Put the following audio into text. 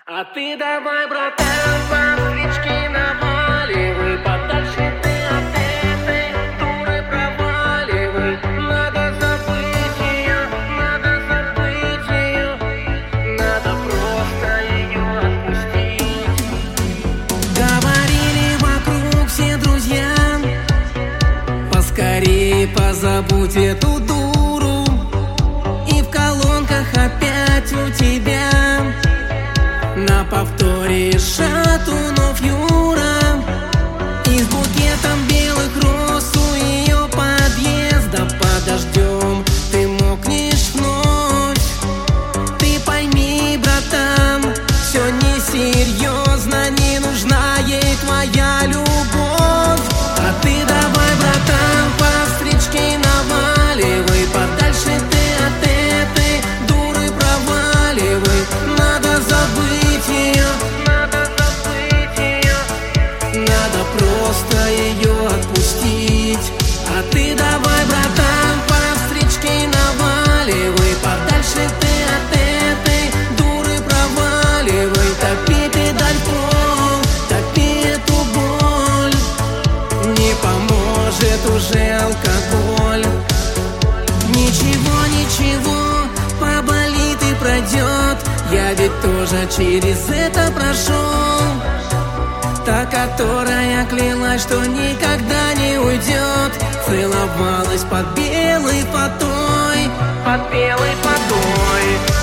А ты давай, братан, бомбочки наваливай, подальше ты от этой дуры проваливай. Надо забыть ее, надо просто ее отпустить. Говорили вокруг все друзья, поскорее позабудь эту дуру. И в колонках опять у тебя на повторе Шатунов Юра. И с букетом белых роз у ее подъезда под дождем ты мокнешь вновь. Ты пойми, братан, все несерьезно, не нужна ей твоя любовь. А ты давай, братан, по встречке наваливай, подальше ты от этой дуры проваливай. Надо забыть ее, надо просто ее отпустить. А ты давай, братан, по встречке наваливай, подальше ты от этой дуры проваливай. Топи педаль в пол, топи эту боль, не поможет уже алкоголь. Ничего, ничего, поболит и пройдет, я ведь тоже через это прошел. Та, которая клялась, что никогда не уйдет, целовалась под белой фатой, под белой фатой.